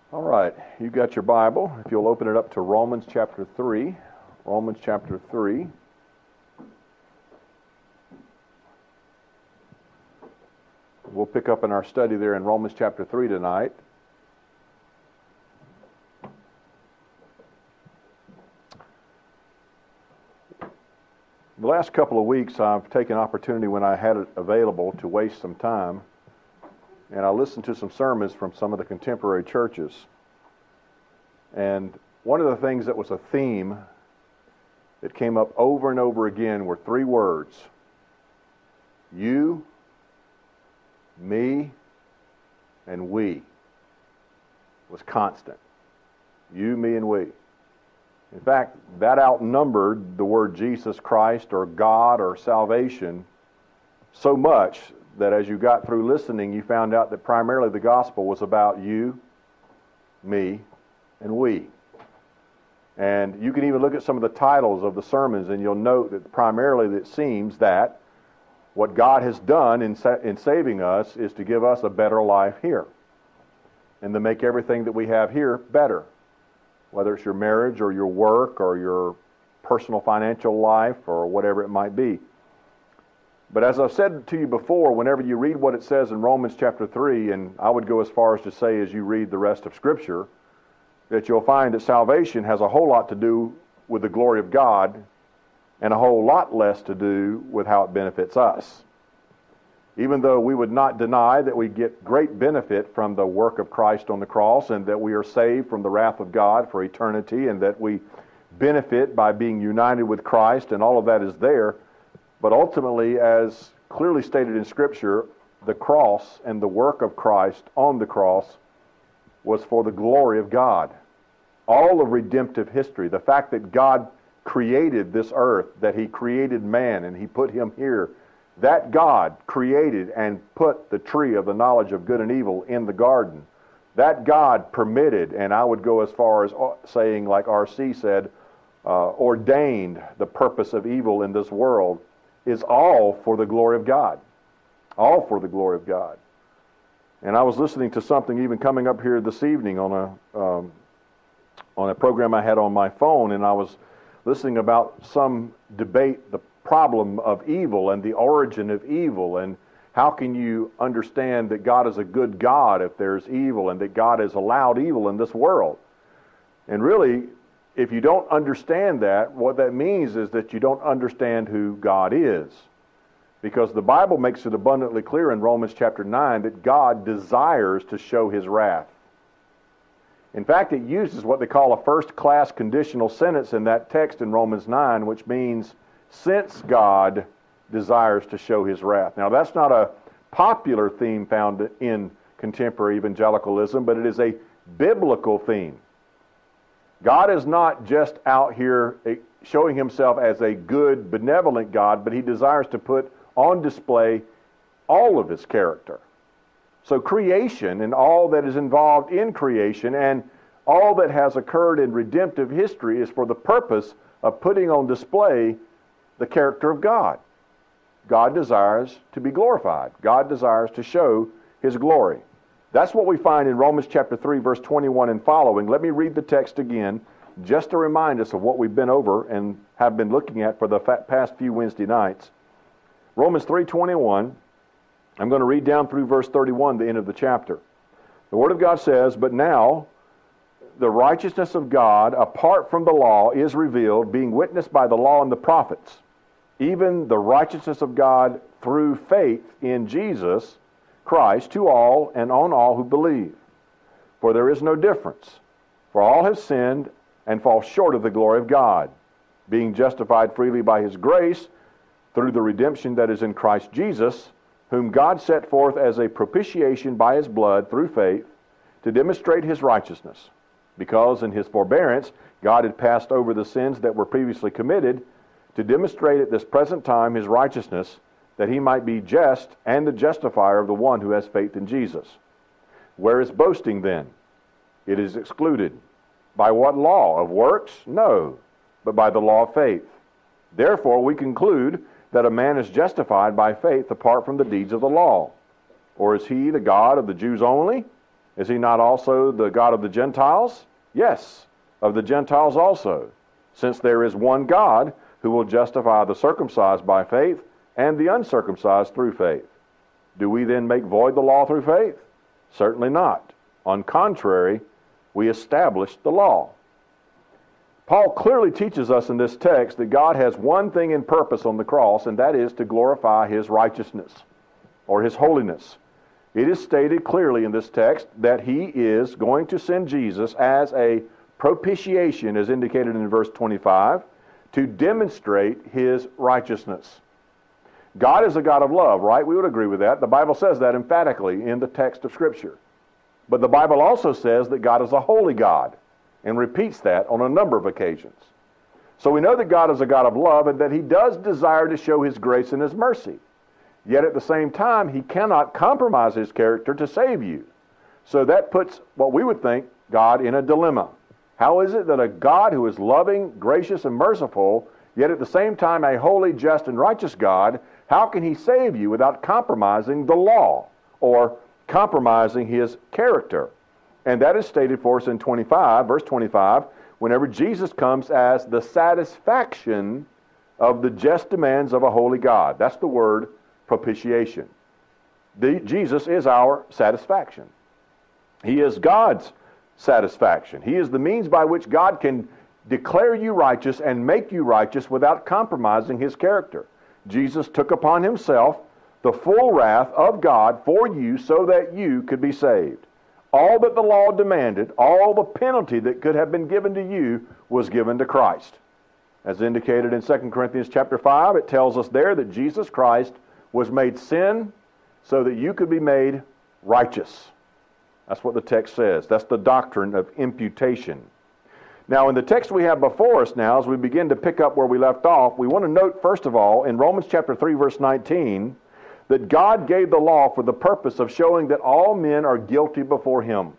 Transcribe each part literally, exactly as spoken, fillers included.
All right, you got your Bible. If you'll open it up to Romans chapter three. Romans chapter three. We'll pick up in our study there in Romans chapter three tonight. The last couple of weeks I've taken opportunity when I had it available to waste some time, and I listened to some sermons from some of the contemporary churches. And one of the things that was a theme that came up over and over again were three words: you, me, and we. It was constant. You, me, and we. In fact, that outnumbered the word Jesus Christ or God or salvation so much that as you got through listening, you found out that primarily the gospel was about you, me, and we. And you can even look at some of the titles of the sermons and you'll note that primarily it seems that what God has done in, sa- in saving us is to give us a better life here and to make everything that we have here better, whether it's your marriage or your work or your personal financial life or whatever it might be. But as I've said to you before, whenever you read what it says in Romans chapter three, and I would go as far as to say as you read the rest of Scripture, that you'll find that salvation has a whole lot to do with the glory of God and a whole lot less to do with how it benefits us. Even though we would not deny that we get great benefit from the work of Christ on the cross and that we are saved from the wrath of God for eternity and that we benefit by being united with Christ, and all of that is there. But ultimately, as clearly stated in Scripture, the cross and the work of Christ on the cross was for the glory of God. All of redemptive history, the fact that God created this earth, that He created man and He put him here, that God created and put the tree of the knowledge of good and evil in the garden, that God permitted, and I would go as far as saying, like R C said, uh, ordained the purpose of evil in this world, is all for the glory of God. All for the glory of God. And I was listening to something even coming up here this evening on a um, on a program I had on my phone, and I was listening about some debate, the problem of evil and the origin of evil, and how can you understand that God is a good God if there's evil and that God has allowed evil in this world. And really, if you don't understand that, what that means is that you don't understand who God is. Because the Bible makes it abundantly clear in Romans chapter nine that God desires to show His wrath. In fact, it uses what they call a first-class conditional sentence in that text in Romans nine, which means, since God desires to show His wrath. Now, that's not a popular theme found in contemporary evangelicalism, but it is a biblical theme. God is not just out here showing Himself as a good, benevolent God, but He desires to put on display all of His character. So creation and all that is involved in creation and all that has occurred in redemptive history is for the purpose of putting on display the character of God. God desires to be glorified. God desires to show His glory. That's what we find in Romans chapter three, verse twenty-one and following. Let me read the text again, just to remind us of what we've been over and have been looking at for the past few Wednesday nights. Romans three twenty-one, I'm going to read down through verse thirty-one, the end of the chapter. The Word of God says, "But now the righteousness of God, apart from the law, is revealed, being witnessed by the law and the prophets, even the righteousness of God through faith in Jesus Christ to all and on all who believe. For there is no difference. For all have sinned and fall short of the glory of God, being justified freely by His grace through the redemption that is in Christ Jesus, whom God set forth as a propitiation by His blood through faith to demonstrate His righteousness, because in His forbearance God had passed over the sins that were previously committed, to demonstrate at this present time His righteousness, that He might be just and the justifier of the one who has faith in Jesus. Where is boasting then? It is excluded. By what law? Of works? No, but by the law of faith. Therefore we conclude that a man is justified by faith apart from the deeds of the law. Or is He the God of the Jews only? Is he not also the God of the Gentiles? Yes, of the Gentiles also, since there is one God who will justify the circumcised by faith and the uncircumcised through faith. Do we then make void the law through faith? Certainly not. On contrary, we establish the law. Paul clearly teaches us in this text that God has one thing in purpose on the cross, and that is to glorify his righteousness or his holiness. It is stated clearly in this text that he is going to send Jesus as a propitiation, as indicated in verse twenty-five, to demonstrate his righteousness. God is a God of love, right? We would agree with that. The Bible says that emphatically in the text of Scripture. But the Bible also says that God is a holy God, and repeats that on a number of occasions. So we know that God is a God of love and that he does desire to show his grace and his mercy. Yet at the same time, he cannot compromise his character to save you. So that puts what we would think God in a dilemma. How is it that a God who is loving, gracious, and merciful, yet at the same time a holy, just, and righteous God, how can he save you without compromising the law or compromising his character? And that is stated for us in twenty-five, verse twenty-five, whenever Jesus comes as the satisfaction of the just demands of a holy God. That's the word propitiation. The, Jesus is our satisfaction. He is God's satisfaction. He is the means by which God can declare you righteous and make you righteous without compromising his character. Jesus took upon himself the full wrath of God for you so that you could be saved. All that the law demanded, all the penalty that could have been given to you was given to Christ. As indicated in Second Corinthians chapter five, it tells us there that Jesus Christ was made sin so that you could be made righteous. That's what the text says. That's the doctrine of imputation. Now, in the text we have before us now, as we begin to pick up where we left off, we want to note, first of all, in Romans chapter three, verse nineteen, that God gave the law for the purpose of showing that all men are guilty before him.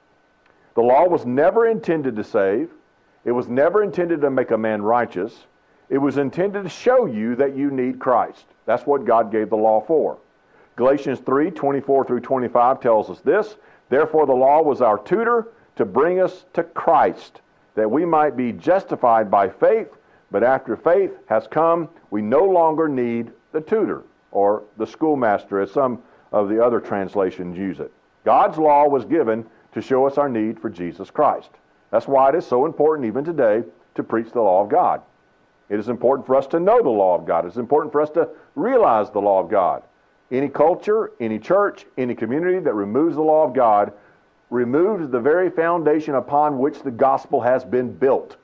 The law was never intended to save. It was never intended to make a man righteous. It was intended to show you that you need Christ. That's what God gave the law for. Galatians three, twenty-four through twenty-five tells us this: therefore the law was our tutor to bring us to Christ, that we might be justified by faith, but after faith has come, we no longer need the tutor, or the schoolmaster, as some of the other translations use it. God's law was given to show us our need for Jesus Christ. That's why it is so important even today to preach the law of God. It is important for us to know the law of God. It's important for us to realize the law of God. Any culture, any church, any community that removes the law of God removes the very foundation upon which the gospel has been built,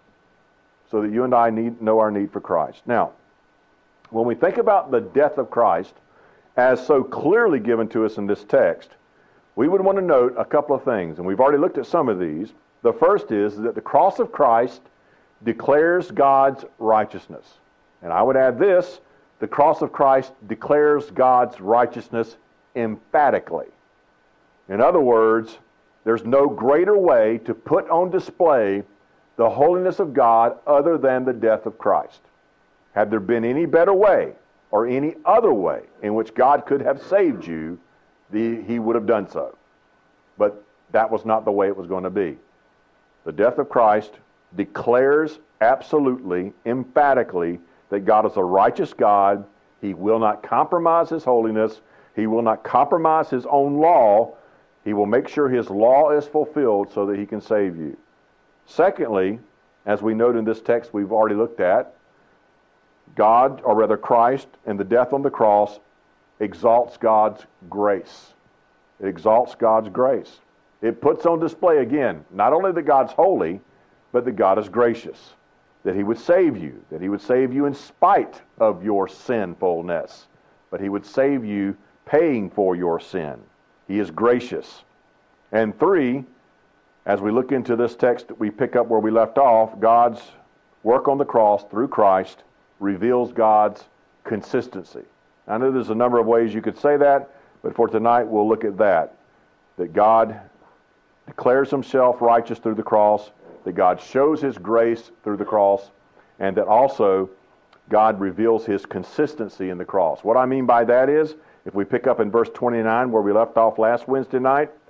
so that you and I need know our need for Christ. Now, when we think about the death of Christ as so clearly given to us in this text, we would want to note a couple of things, and we've already looked at some of these. The first is that the cross of Christ declares God's righteousness. And I would add this: the cross of Christ declares God's righteousness emphatically. In other words, there's no greater way to put on display the holiness of God other than the death of Christ. Had there been any better way or any other way in which God could have saved you, the, he would have done so. But that was not the way it was going to be. The death of Christ declares absolutely, emphatically, that God is a righteous God. He will not compromise his holiness. He will not compromise his own law. He will make sure his law is fulfilled so that he can save you. Secondly, as we note in this text we've already looked at, God, or rather Christ, and the death on the cross exalts God's grace. It exalts God's grace. It puts on display again, not only that God's holy, but that God is gracious, that he would save you, that he would save you in spite of your sinfulness, but he would save you paying for your sin. He is gracious. And three, as we look into this text, we pick up where we left off. God's work on the cross through Christ reveals God's consistency. I know there's a number of ways you could say that, but for tonight we'll look at that. That God declares himself righteous through the cross, that God shows his grace through the cross, and that also God reveals his consistency in the cross. What I mean by that is, if we pick up in verse twenty-nine where we left off last Wednesday night,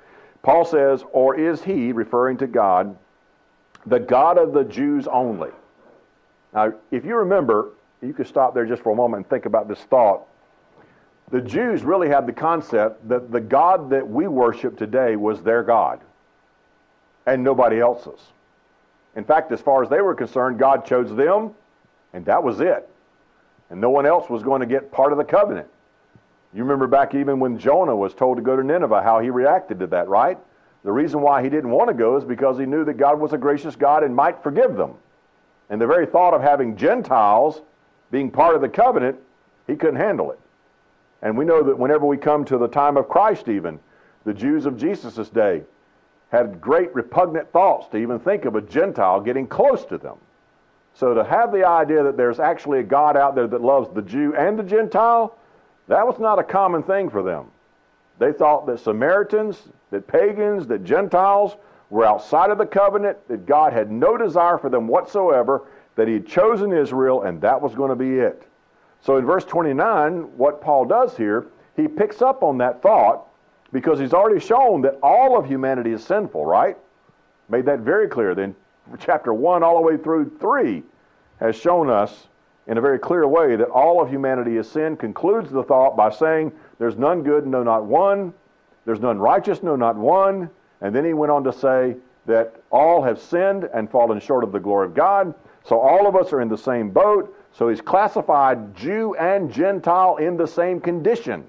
Paul says, or is he, referring to God, the God of the Jews only? Now, if you remember, you could stop there just for a moment and think about this thought. The Jews really had the concept that the God that we worship today was their God and nobody else's. In fact, as far as they were concerned, God chose them, and that was it. And no one else was going to get part of the covenant. You remember back even when Jonah was told to go to Nineveh, how he reacted to that, right? The reason why he didn't want to go is because he knew that God was a gracious God and might forgive them. And the very thought of having Gentiles being part of the covenant, he couldn't handle it. And we know that whenever we come to the time of Christ even, the Jews of Jesus' day had great repugnant thoughts to even think of a Gentile getting close to them. So to have the idea that there's actually a God out there that loves the Jew and the Gentile, that was not a common thing for them. They thought that Samaritans, that pagans, that Gentiles were outside of the covenant, that God had no desire for them whatsoever, that he had chosen Israel, and that was going to be it. So in verse twenty-nine, what Paul does here, he picks up on that thought because he's already shown that all of humanity is sinful, right? Made that very clear. Then chapter one all the way through three has shown us in a very clear way that all of humanity is sin. Concludes the thought by saying, there's none good, no, not one. There's none righteous, no, not one. And then he went on to say that all have sinned and fallen short of the glory of God. So all of us are in the same boat. So he's classified Jew and Gentile in the same condition.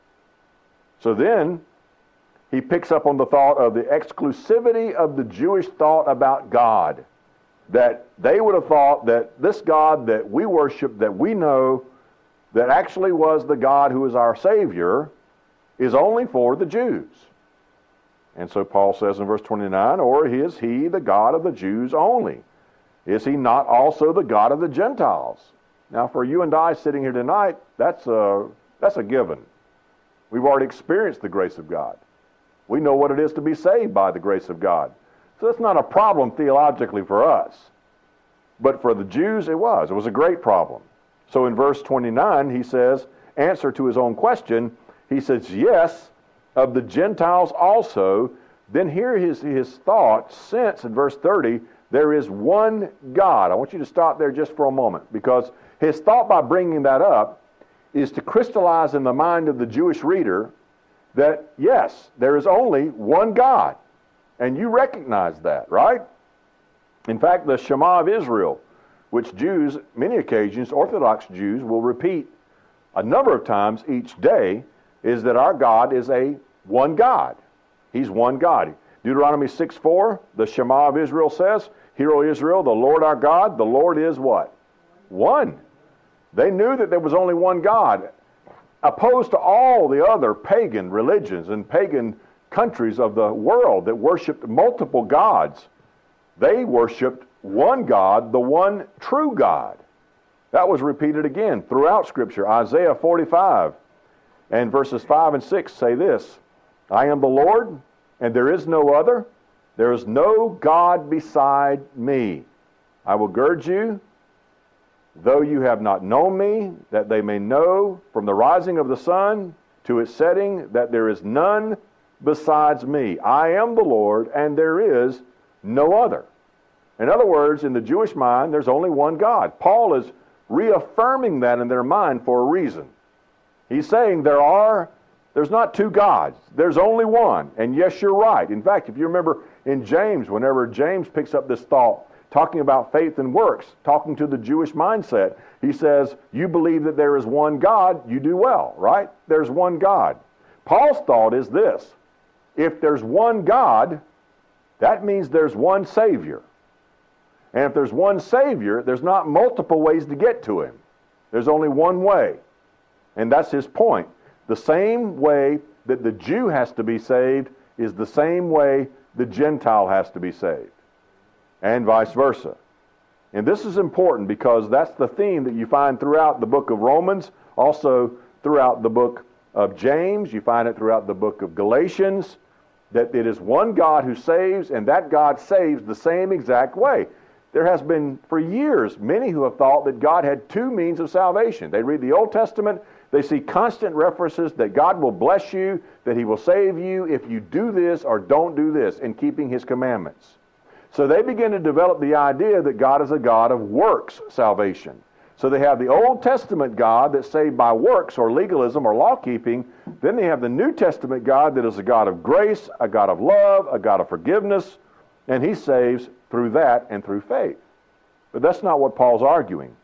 So then he picks up on the thought of the exclusivity of the Jewish thought about God. That they would have thought that this God that we worship, that we know, that actually was the God who is our Savior, is only for the Jews. And so Paul says in verse twenty-nine, or is he the God of the Jews only? Is he not also the God of the Gentiles? Now for you and I sitting here tonight, that's a, that's a given. We've already experienced the grace of God. We know what it is to be saved by the grace of God. So that's not a problem theologically for us. But for the Jews, it was. It was a great problem. So in verse twenty-nine, he says, answer to his own question, he says, yes, of the Gentiles also. Then hear his, his thought, since in verse thirty, there is one God. I want you to stop there just for a moment, because his thought by bringing that up is to crystallize in the mind of the Jewish reader that, yes, there is only one God. And you recognize that, right? In fact, the Shema of Israel, which Jews, many occasions, Orthodox Jews, will repeat a number of times each day, is that our God is a one God. He's one God. Deuteronomy six four, the Shema of Israel says, Hear, O Israel, the Lord our God, the Lord is what? One. They knew that there was only one God, opposed to all the other pagan religions and pagan countries of the world that worshipped multiple gods. They worshipped one God, the one true God. That was repeated again throughout Scripture. Isaiah forty-five and verses five and six say this, I am the Lord, and there is no other. There is no God beside me. I will gird you, though you have not known me, that they may know from the rising of the sun to its setting that there is none besides me. I am the Lord, and there is no other. In other words, in the Jewish mind, there's only one God. Paul is reaffirming that in their mind for a reason. He's saying there are, there's not two gods. There's only one. And yes, you're right. In fact, if you remember in James, whenever James picks up this thought, talking about faith and works, talking to the Jewish mindset, he says, you believe that there is one God, you do well, right? There's one God. Paul's thought is this, if there's one God, that means there's one Savior. And if there's one Savior, there's not multiple ways to get to him. There's only one way. And that's his point. The same way that the Jew has to be saved is the same way the Gentile has to be saved. And vice versa. And this is important because that's the theme that you find throughout the book of Romans, also throughout the book of James, you find it throughout the book of Galatians, that it is one God who saves, and that God saves the same exact way. There has been, for years, many who have thought that God had two means of salvation. They read the Old Testament, They see constant references that God will bless you, that He will save you if you do this or don't do this in keeping His commandments. So they begin to develop the idea that God is a God of works salvation. So they have the Old Testament God that's saved by works or legalism or law-keeping. Then they have the New Testament God that is a God of grace, a God of love, a God of forgiveness, and He saves through that and through faith. But that's not what Paul's arguing.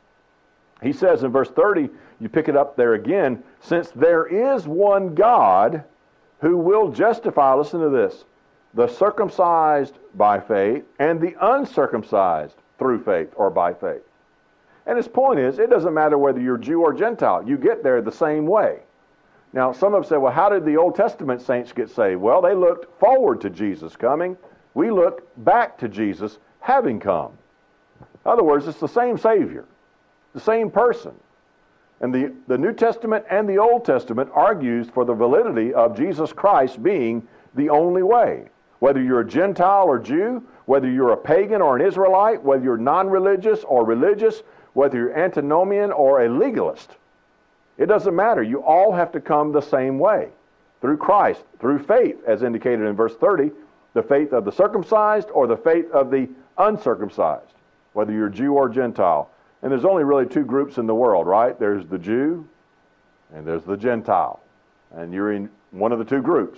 He says in verse thirty, you pick it up there again, since there is one God who will justify, listen to this, the circumcised by faith and the uncircumcised through faith or by faith. And his point is, it doesn't matter whether you're Jew or Gentile. You get there the same way. Now, some have said, well, how did the Old Testament saints get saved? Well, they looked forward to Jesus coming. We look back to Jesus having come. In other words, it's the same Savior, the same person. And the, the New Testament and the Old Testament argues for the validity of Jesus Christ being the only way. Whether you're a Gentile or Jew, whether you're a pagan or an Israelite, whether you're non-religious or religious, whether you're antinomian or a legalist, it doesn't matter. You all have to come the same way, through Christ, through faith, as indicated in verse thirty, the faith of the circumcised or the faith of the uncircumcised, whether you're Jew or Gentile. And there's only really two groups in the world, right? There's the Jew and there's the Gentile. And you're in one of the two groups.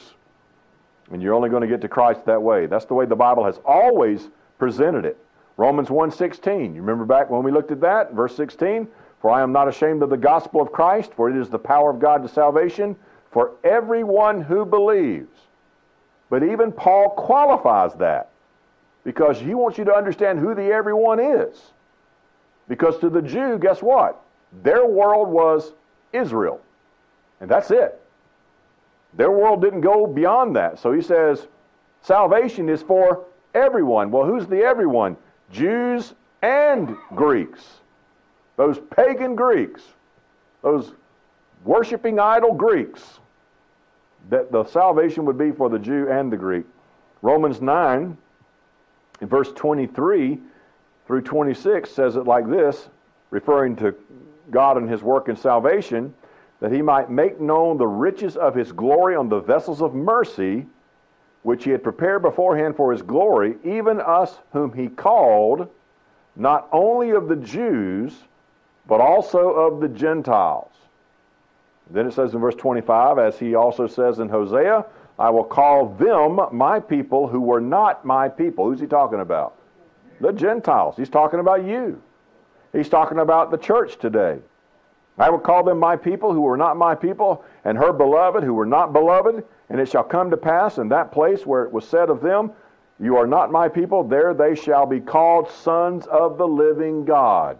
And you're only going to get to Christ that way. That's the way the Bible has always presented it. Romans one sixteen. You remember back when we looked at that? Verse sixteen. For I am not ashamed of the gospel of Christ, for it is the power of God to salvation for everyone who believes. But even Paul qualifies that, because he wants you to understand who the everyone is. Because to the Jew, guess what? Their world was Israel. And that's it. Their world didn't go beyond that. So he says, salvation is for everyone. Well, who's the everyone? Jews and Greeks. Those pagan Greeks. Those worshiping idol Greeks. That the salvation would be for the Jew and the Greek. Romans nine, in verse twenty-three through twenty-six, says it like this, referring to God and His work in salvation, that He might make known the riches of His glory on the vessels of mercy, which He had prepared beforehand for His glory, even us whom He called, not only of the Jews, but also of the Gentiles. Then it says in verse twenty-five, as He also says in Hosea, I will call them my people who were not my people. Who's He talking about? The Gentiles. He's talking about you. He's talking about the church today. I will call them my people who were not my people, and her beloved who were not beloved. And it shall come to pass in that place where it was said of them, you are not my people, there they shall be called sons of the living God.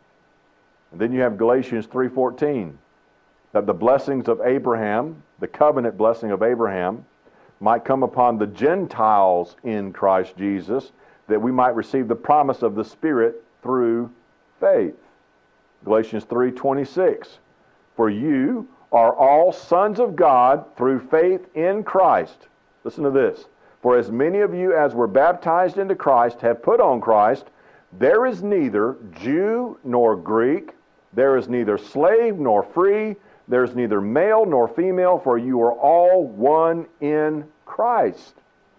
And then you have Galatians three fourteen, that the blessings of Abraham, the covenant blessing of Abraham, might come upon the Gentiles in Christ Jesus, that we might receive the promise of the Spirit through faith. Galatians three twenty-six, for you are all sons of God through faith in Christ. Listen to this. For as many of you as were baptized into Christ have put on Christ, there is neither Jew nor Greek, there is neither slave nor free, there is neither male nor female, for you are all one in Christ.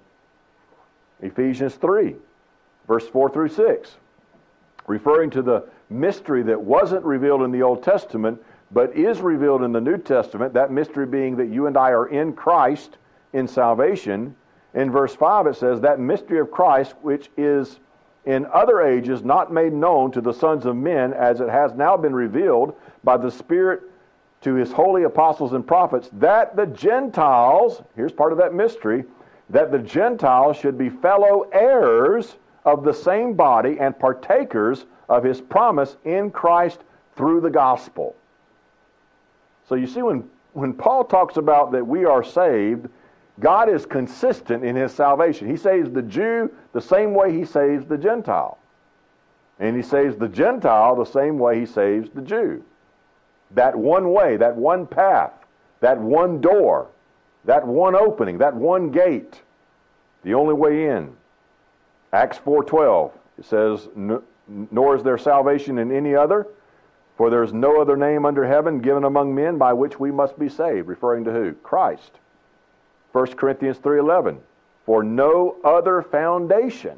Ephesians three, verse four through six, referring to the mystery that wasn't revealed in the Old Testament, but is revealed in the New Testament, that mystery being that you and I are in Christ in salvation. In verse five it says, that mystery of Christ, which is in other ages not made known to the sons of men, as it has now been revealed by the Spirit to His holy apostles and prophets, that the Gentiles, here's part of that mystery, that the Gentiles should be fellow heirs of the same body and partakers of His promise in Christ through the gospel. So you see, when, when Paul talks about that we are saved, God is consistent in His salvation. He saves the Jew the same way He saves the Gentile. And He saves the Gentile the same way He saves the Jew. That one way, that one path, that one door, that one opening, that one gate, the only way in. Acts four twelve, it says, nor is there salvation in any other, For there is no other name under heaven given among men by which we must be saved. Referring to who? Christ. First Corinthians three eleven. For no other foundation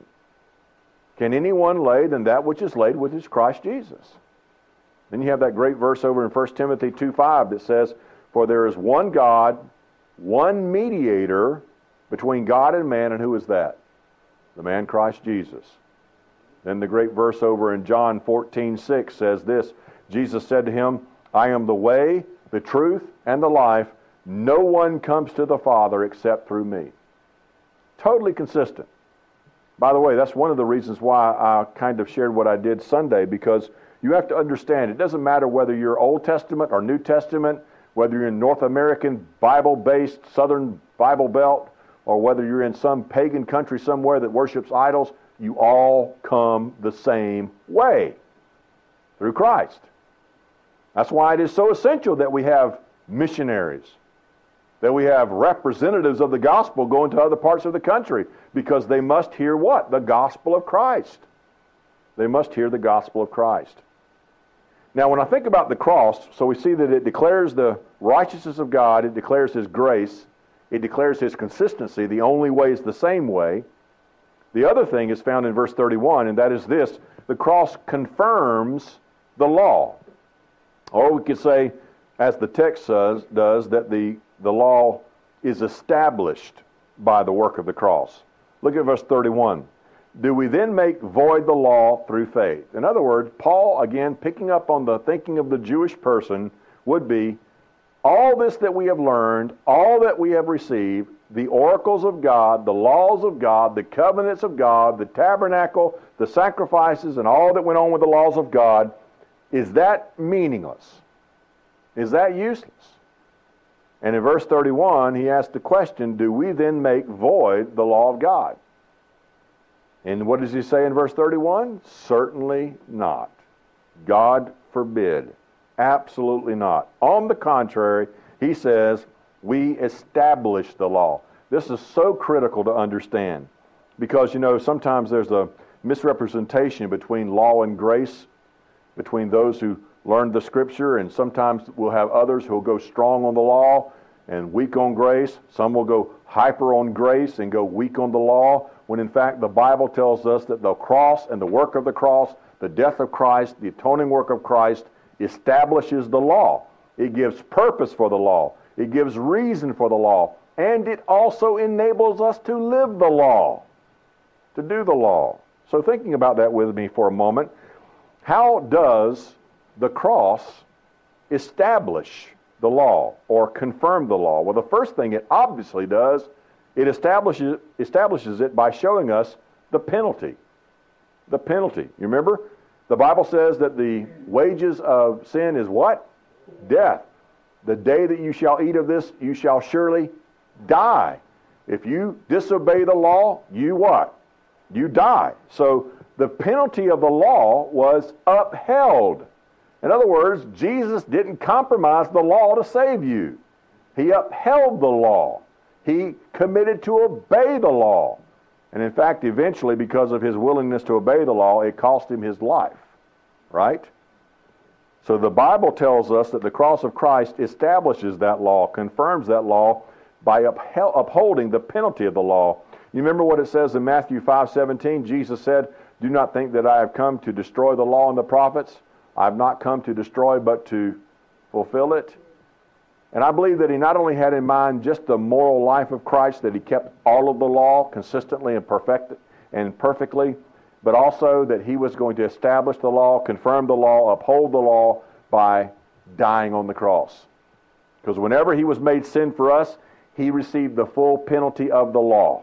can anyone lay than that which is laid, which is Christ Jesus. Then you have that great verse over in First Timothy two five that says, For there is one God, one mediator between God and man, and who is that? The man Christ Jesus. Then the great verse over in John fourteen six says this, Jesus said to him, I am the way, the truth, and the life. No one comes to the Father except through me. Totally consistent. By the way, that's one of the reasons why I kind of shared what I did Sunday, because you have to understand, it doesn't matter whether you're Old Testament or New Testament, whether you're in North American Bible-based Southern Bible Belt, or whether you're in some pagan country somewhere that worships idols, you all come the same way, through Christ. That's why it is so essential that we have missionaries, that we have representatives of the gospel going to other parts of the country, because they must hear what? The gospel of Christ. They must hear the gospel of Christ. Now, when I think about the cross, so we see that it declares the righteousness of God, it declares His grace, it declares His consistency. The only way is the same way. The other thing is found in verse thirty-one, and that is this: the cross confirms the law. Or we could say, as the text says, does, that the, the law is established by the work of the cross. Look at verse thirty-one. Do we then make void the law through faith? In other words, Paul, again, picking up on the thinking of the Jewish person, would be, all this that we have learned, all that we have received, the oracles of God, the laws of God, the covenants of God, the tabernacle, the sacrifices, and all that went on with the laws of God, is that meaningless? Is that useless? And in verse thirty-one, he asks the question, do we then make void the law of God? And what does he say in verse thirty-one? Certainly not. God forbid. Absolutely not. On the contrary, he says, we establish the law. This is so critical to understand, because, you know, sometimes there's a misrepresentation between law and grace, between those who learn the Scripture, and sometimes we'll have others who will go strong on the law and weak on grace. Some will go hyper on grace and go weak on the law, when in fact the Bible tells us that the cross and the work of the cross, the death of Christ, the atoning work of Christ, establishes the law. It gives purpose for the law. It gives reason for the law. And it also enables us to live the law, to do the law. So thinking about that with me for a moment, how does the cross establish the law or confirm the law? Well, the first thing it obviously does, it establishes, establishes it by showing us the penalty. The penalty. You remember? The Bible says that the wages of sin is what? Death. The day that you shall eat of this, you shall surely die. If you disobey the law, you what? You die. So the penalty of the law was upheld. In other words, Jesus didn't compromise the law to save you. He upheld the law. He committed to obey the law. And in fact, eventually, because of his willingness to obey the law, it cost him his life. Right? So the Bible tells us that the cross of Christ establishes that law, confirms that law by uphel- upholding the penalty of the law. You remember what it says in Matthew five seventeen? Jesus said, do not think that I have come to destroy the law and the prophets. I have not come to destroy, but to fulfill it. And I believe that he not only had in mind just the moral life of Christ, that he kept all of the law consistently and perfect and perfectly, but also that he was going to establish the law, confirm the law, uphold the law by dying on the cross. Because whenever he was made sin for us, he received the full penalty of the law.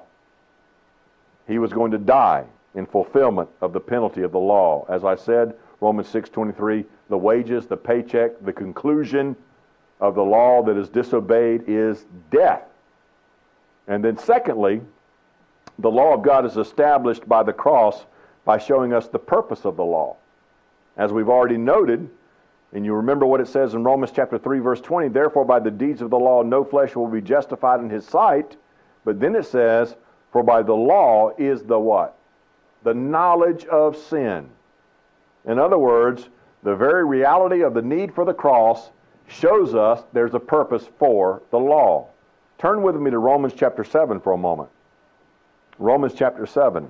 He was going to die in fulfillment of the penalty of the law. As I said, Romans six twenty-three, the wages, the paycheck, the conclusion of the law that is disobeyed is death. And then secondly, the law of God is established by the cross by showing us the purpose of the law. As we've already noted, and you remember what it says in Romans chapter three, verse twenty, therefore by the deeds of the law no flesh will be justified in his sight. But then it says, for by the law is the what? The knowledge of sin. In other words, The very reality of the need for the cross shows us there's a purpose for the law. Turn with me to Romans chapter seven for a moment. Romans chapter seven.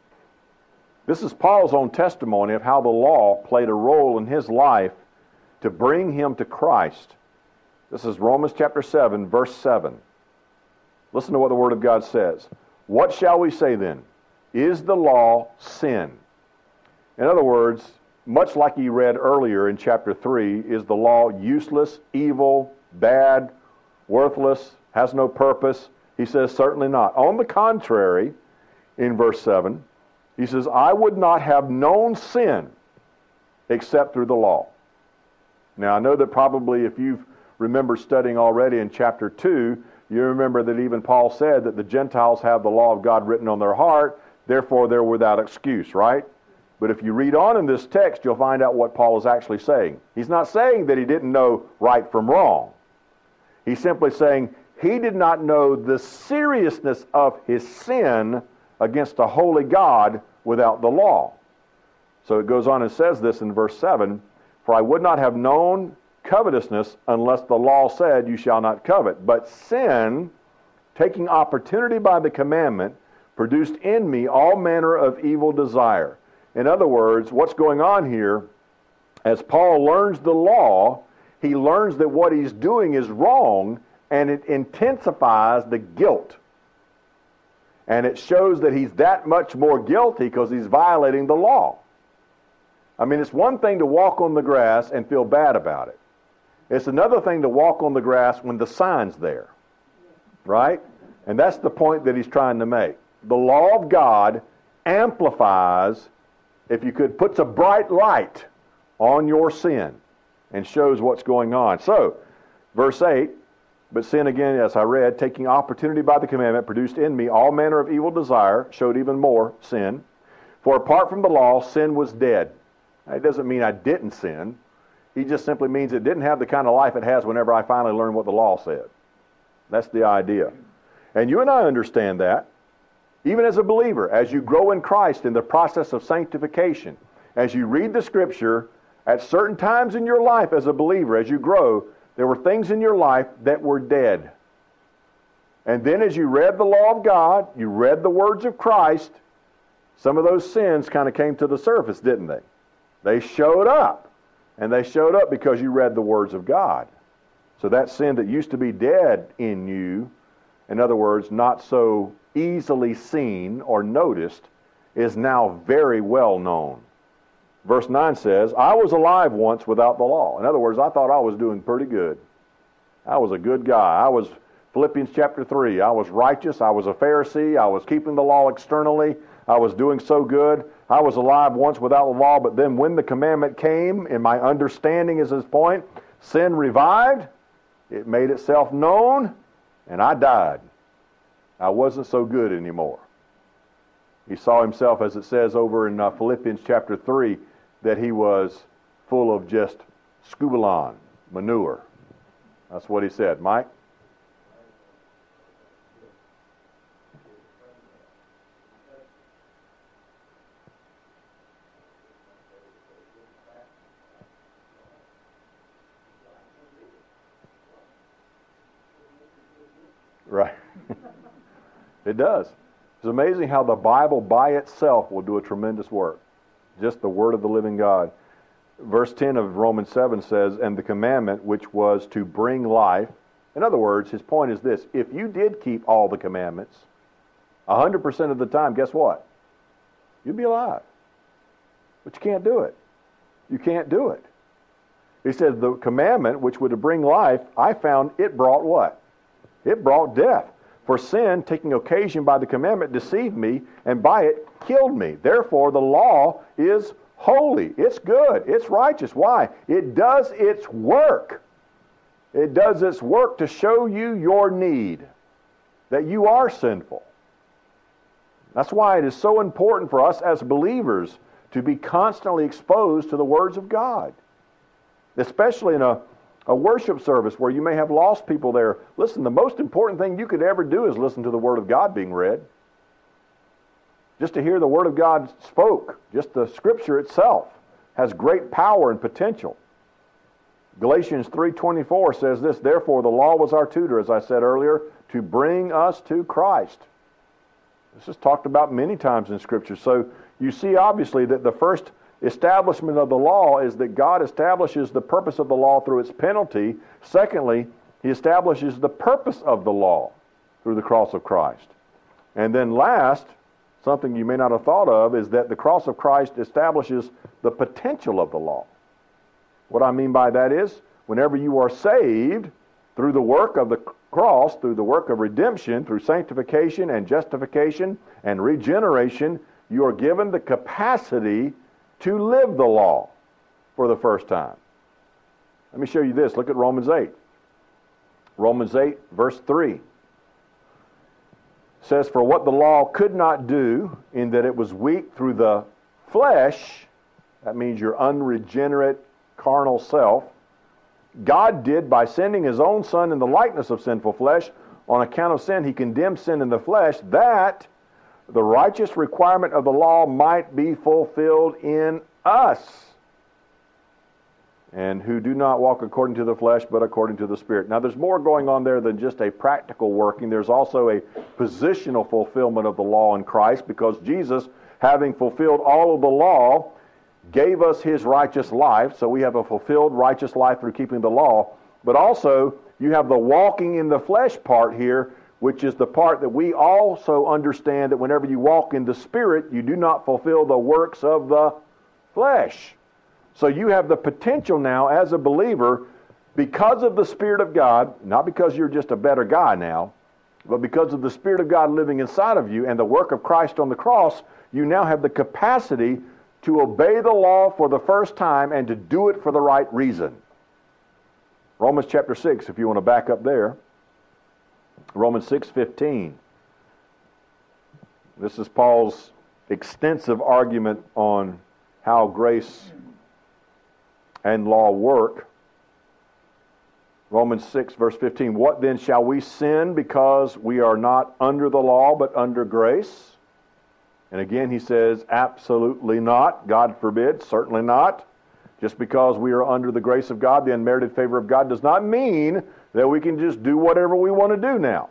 This is Paul's own testimony of how the law played a role in his life to bring him to Christ. This is Romans chapter seven, verse seven. Listen to what the Word of God says. What shall we say then? Is the law sin? In other words, much like he read earlier in chapter three, is the law useless, evil, bad, worthless, has no purpose? He says, certainly not. On the contrary, in verse seven, he says, I would not have known sin except through the law. Now, I know that probably if you've remembered studying already in chapter two, you remember that even Paul said that the Gentiles have the law of God written on their heart, therefore they're without excuse, right? But if you read on in this text, you'll find out what Paul is actually saying. He's not saying that he didn't know right from wrong. He's simply saying he did not know the seriousness of his sin against a holy God without the law. So it goes on and says this in verse seven, for I would not have known covetousness unless the law said you shall not covet. But sin, taking opportunity by the commandment, produced in me all manner of evil desire. In other words, what's going on here, as Paul learns the law, he learns that what he's doing is wrong, and it intensifies the guilt. And it shows that he's that much more guilty because he's violating the law. I mean, it's one thing to walk on the grass and feel bad about it. It's another thing to walk on the grass when the sign's there. Right? And that's the point that he's trying to make. The law of God amplifies, if you could, puts a bright light on your sin and shows what's going on. So, verse eight, but sin again, as I read, taking opportunity by the commandment, produced in me all manner of evil desire, showed even more sin. For apart from the law, sin was dead. It doesn't mean I didn't sin. He just simply means it didn't have the kind of life it has whenever I finally learned what the law said. That's the idea. And you and I understand that. Even as a believer, as you grow in Christ in the process of sanctification, as you read the Scripture, at certain times in your life as a believer, as you grow, there were things in your life that were dead. And then as you read the law of God, you read the words of Christ, some of those sins kind of came to the surface, didn't they? They showed up. And they showed up because you read the words of God. So that sin that used to be dead in you, in other words, not so easily seen or noticed, is now very well known. Verse nine says, I was alive once without the law. In other words, I thought I was doing pretty good. I was a good guy. I was, Philippians chapter three, I was righteous. I was a Pharisee. I was keeping the law externally. I was doing so good. I was alive once without the law, but then when the commandment came, in my understanding is his point, sin revived, it made itself known, and I died. I wasn't so good anymore. He saw himself, as it says over in uh, Philippians chapter three, that he was full of just scubalon, manure. That's what he said. Mike? Right. It does. It's amazing how the Bible by itself will do a tremendous work. Just the Word of the living God. Verse ten of Romans seven says, and the commandment which was to bring life. In other words, his point is this. If you did keep all the commandments, one hundred percent of the time, guess what? You'd be alive. But you can't do it. You can't do it. He says the commandment which would bring life, I found it brought what? It brought death. For sin, taking occasion by the commandment, deceived me, and by it killed me. Therefore, the law is holy. It's good. It's righteous. Why? It does its work. It does its work to show you your need, that you are sinful. That's why it is so important for us as believers to be constantly exposed to the words of God, especially in a A worship service where you may have lost people there. Listen, the most important thing you could ever do is listen to the Word of God being read. Just to hear the Word of God spoke, just the Scripture itself, has great power and potential. Galatians three twenty-four says this, therefore the law was our tutor, as I said earlier, to bring us to Christ. This is talked about many times in Scripture. So you see obviously that the first establishment of the law is that God establishes the purpose of the law through its penalty. Secondly, he establishes the purpose of the law through the cross of Christ. And then last, something you may not have thought of, is that the cross of Christ establishes the potential of the law. What I mean by that is, whenever you are saved through the work of the cross, through the work of redemption, through sanctification and justification and regeneration, you are given the capacity to live the law for the first time. Let me show you this. Look at Romans eight. Romans eight, verse three. Says, for what the law could not do, in that it was weak through the flesh, that means your unregenerate carnal self, God did by sending his own Son in the likeness of sinful flesh. On account of sin, he condemned sin in the flesh, that the righteous requirement of the law might be fulfilled in us, and who do not walk according to the flesh, but according to the Spirit. Now, there's more going on there than just a practical working. There's also a positional fulfillment of the law in Christ, because Jesus, having fulfilled all of the law, gave us his righteous life. So we have a fulfilled righteous life through keeping the law. But also, you have the walking in the flesh part here, which is the part that we also understand that whenever you walk in the Spirit, you do not fulfill the works of the flesh. So you have the potential now as a believer, because of the Spirit of God, not because you're just a better guy now, but because of the Spirit of God living inside of you and the work of Christ on the cross, you now have the capacity to obey the law for the first time and to do it for the right reason. Romans chapter six, if you want to back up there. Romans six fifteen. This is Paul's extensive argument on how grace and law work. Romans six verse fifteen. What then, shall we sin because we are not under the law but under grace? And again he says, absolutely not. God forbid, certainly not. Just because we are under the grace of God, the unmerited favor of God, does not mean that we can just do whatever we want to do now.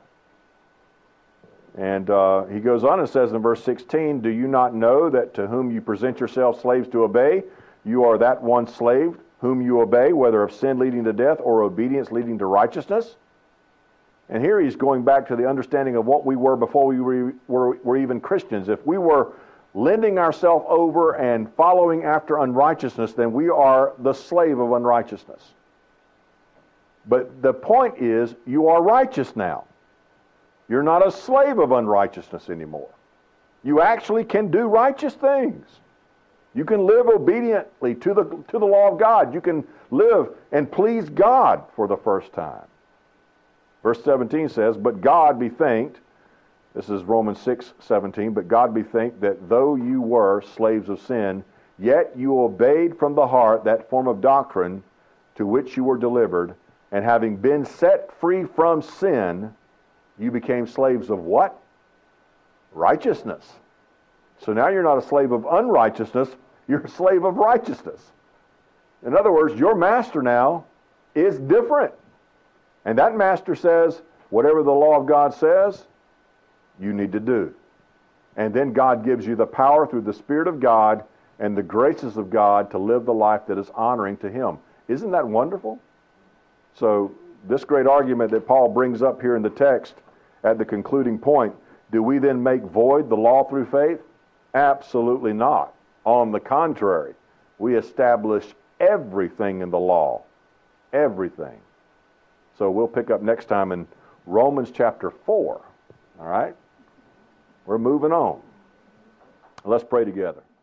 And uh, he goes on and says in verse sixteen, do you not know that to whom you present yourselves slaves to obey, you are that one slave whom you obey, whether of sin leading to death or obedience leading to righteousness? And here he's going back to the understanding of what we were before we were, were, were even Christians. If we were lending ourselves over and following after unrighteousness, then we are the slave of unrighteousness. But the point is, you are righteous now. You're not a slave of unrighteousness anymore. You actually can do righteous things. You can live obediently to the, to the law of God. You can live and please God for the first time. Verse seventeen says, but God be thanked, this is Romans six seventeen, but God be thanked that though you were slaves of sin, yet you obeyed from the heart that form of doctrine to which you were delivered, and having been set free from sin, you became slaves of what? Righteousness. So now you're not a slave of unrighteousness, you're a slave of righteousness. In other words, your master now is different. And that master says, whatever the law of God says, you need to do. And then God gives you the power through the Spirit of God and the graces of God to live the life that is honoring to Him. Isn't that wonderful? So this great argument that Paul brings up here in the text at the concluding point, do we then make void the law through faith? Absolutely not. On the contrary, we establish everything in the law. Everything. So we'll pick up next time in Romans chapter four. All right? We're moving on. Let's pray together.